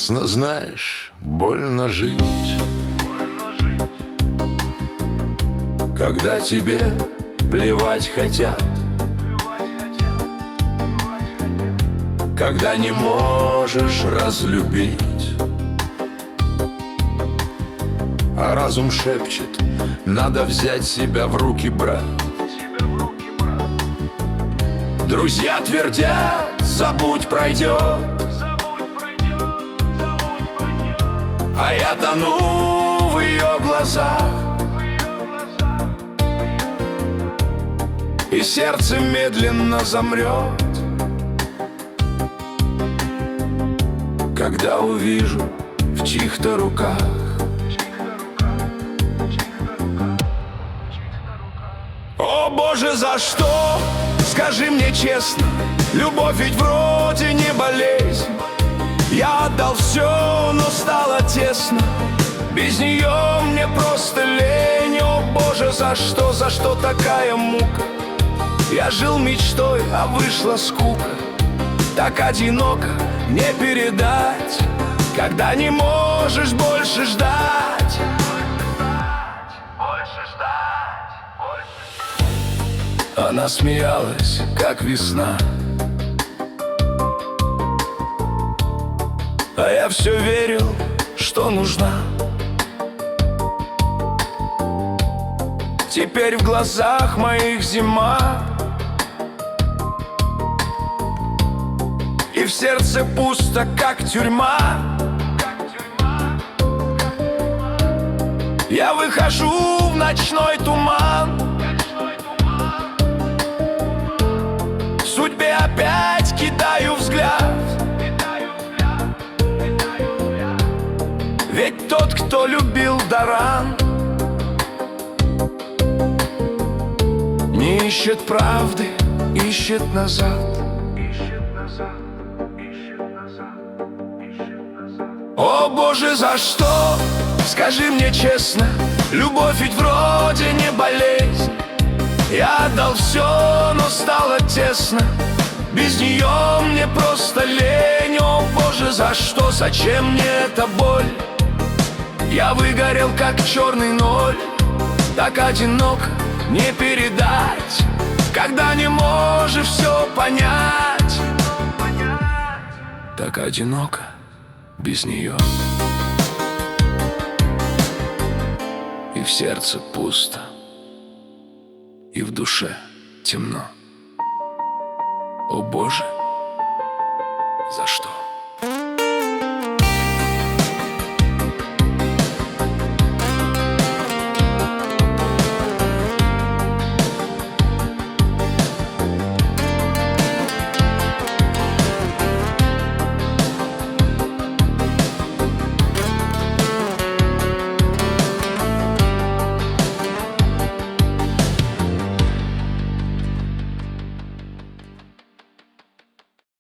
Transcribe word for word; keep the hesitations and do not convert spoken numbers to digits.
прекрасно знаешь, больно жить, когда тебе плевать хотят, когда не можешь разлюбить, а разум шепчет: надо взять себя в руки, брат. Друзья твердят: забудь, пройдет, а я тону в ее глазах, и сердце медленно замрет, когда увижу в чьих-то руках. О Боже, за что? Скажи мне честно, любовь ведь вроде не болезнь. Я отдал все, но стало тесно, без нее мне просто лень. О Боже, за что, за что такая мука? Я жил мечтой, а вышла скука. Так одиноко не передать, когда не можешь больше ждать. Она смеялась, как весна, а я все верил, что нужна. Теперь в глазах моих зима, и в сердце пусто, как тюрьма. Я выхожу в ночной туман, судьбе опять кидаю взгляд. Ведь тот, кто любил до ран, не ищет правды, ищет назад. О Боже, за что? Скажи мне честно, любовь ведь вроде не болезнь. Я отдал все, но стало тесно, без нее мне просто лень. О Боже, за что, зачем мне эта боль? Я выгорел, как черный ноль, так одиноко не передать, когда не можешь все понять. Так одиноко без нее, и в сердце пусто, и в душе темно. О Боже, за что?